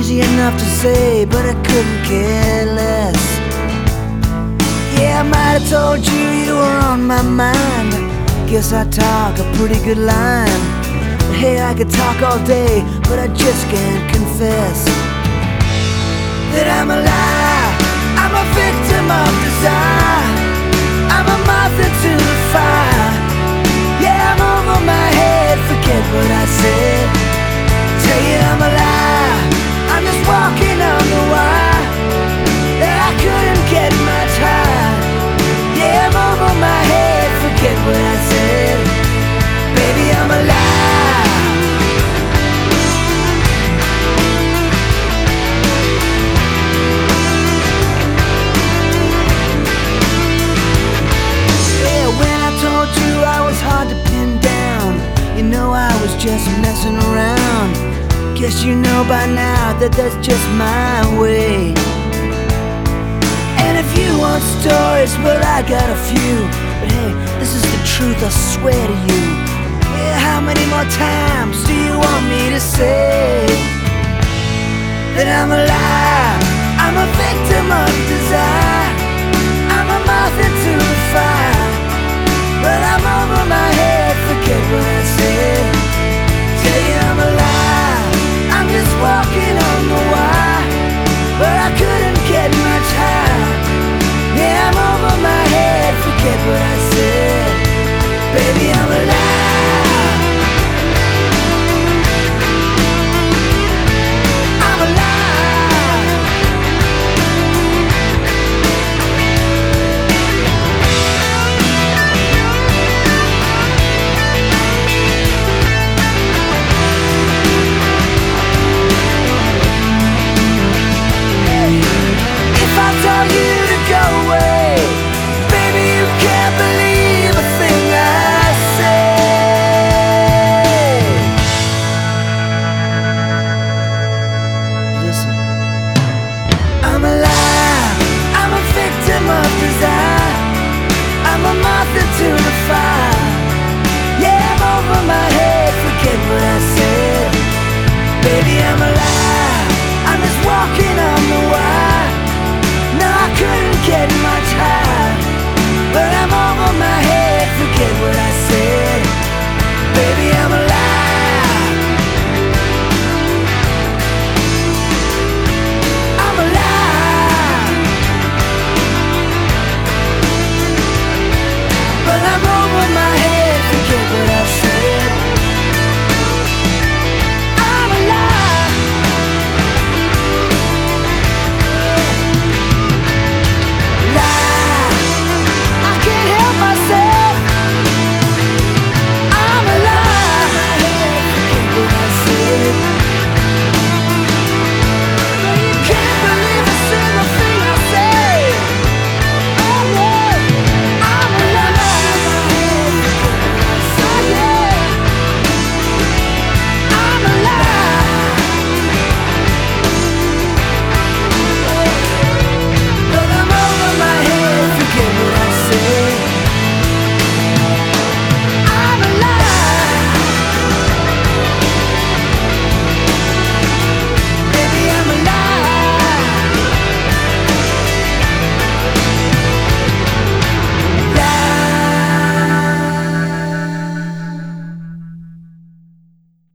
easy enough to say, but I couldn't care less. Yeah, I might have told you you were on my mind. Guess I talk a pretty good line. But hey, I could talk all day, but I just can't confess that I'm a liar. I'm a victim of desire. I'm a moth into the fire. Yeah, I'm over my head, forget what I said. Tell you I'm a liar, I'm just walking on the wire that I couldn't get much higher. Yeah, I'm over my head, forget what I said. Baby, I'm a liar. Yeah, when I told you I was hard to pin down, you know I was just messing around. Guess you know by now that that's just my way. And if you want stories, well I got a few. But hey, this is the truth, I swear to you. Yeah, how many more times do you want me to say that I'm a liar?